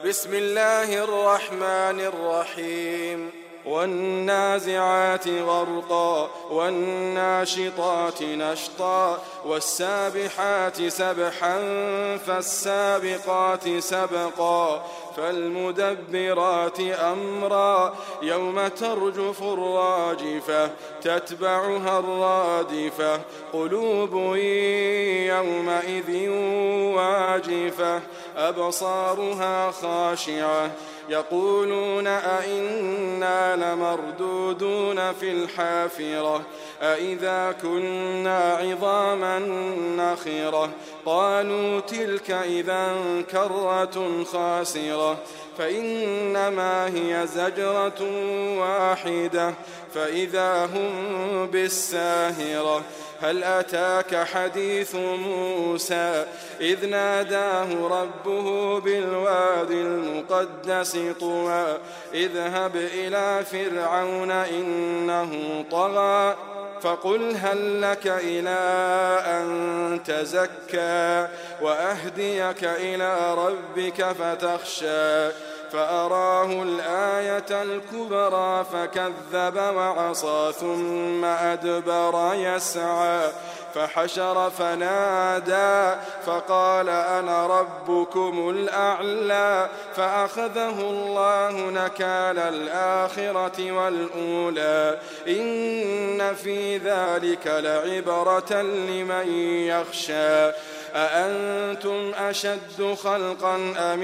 بسم الله الرحمن الرحيم والنازعات غرقا والناشطات نشطا والسابحات سبحا فالسابقات سبقا فالمدبرات أمرا يوم ترجف الراجفة تتبعها الرادفة قلوب يومئذ واجفة أبصارها خاشعة يقولون أئنا لمردودون في الحافرة أئذا كنا عظاما نخرة قالوا تلك إذا كرة خاسرة فإنما هي زجرة واحدة فإذا هم بالساهرة هل أتاك حديث موسى إذ ناداه ربه بالواد المقدس طوى اذهب إلى فرعون إنه طغى فقل هل لك إلى أن تزكى وأهديك إلى ربك فتخشى فأراه الآية الكبرى فكذب وعصى ثم أدبر يسعى فحشر فنادى فقال أنا ربكم الأعلى فأخذه الله نكال الآخرة والأولى إن في ذلك لعبرة لمن يخشى أأنتم أشد خلقا أم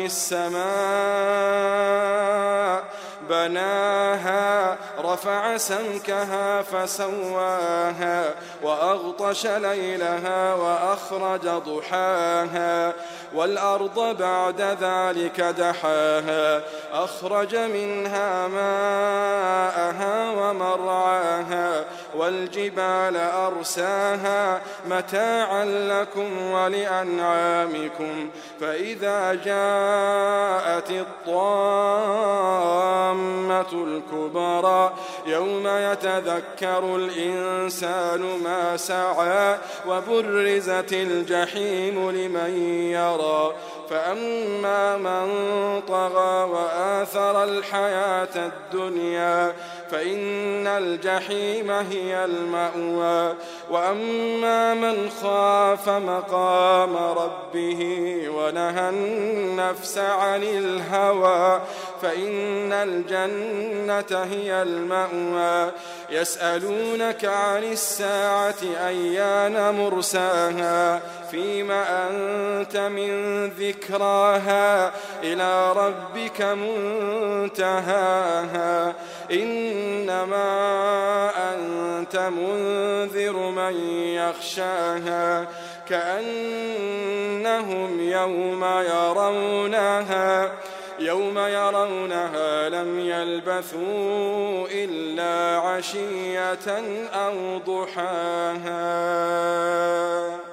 السماء بناها رفع سمكها فسواها وأغطش ليلها وأخرج ضحاها والأرض بعد ذلك دحاها أخرج منها ماءها ومرعاها والجبال أرساها متاعا لكم ولأنعامكم فإذا جاءت الطامة الكبرى يوم يتذكر الإنسان ما سعى وبرزت الجحيم لمن يرى فأما من طغى وآثر الحياة الدنيا فإن الجحيم هي المأوى وأما من خاف مقام ربه ونهى النفس عن الهوى فإن الجنة هي المأوى يسألونك عن الساعة أيان مرساها فيما أنت من ذكراها إلى ربك منتهاها إنما أنت منذر من يخشاها كأنهم يوم يرونها لم يلبثوا إلا عشية أو ضحاها.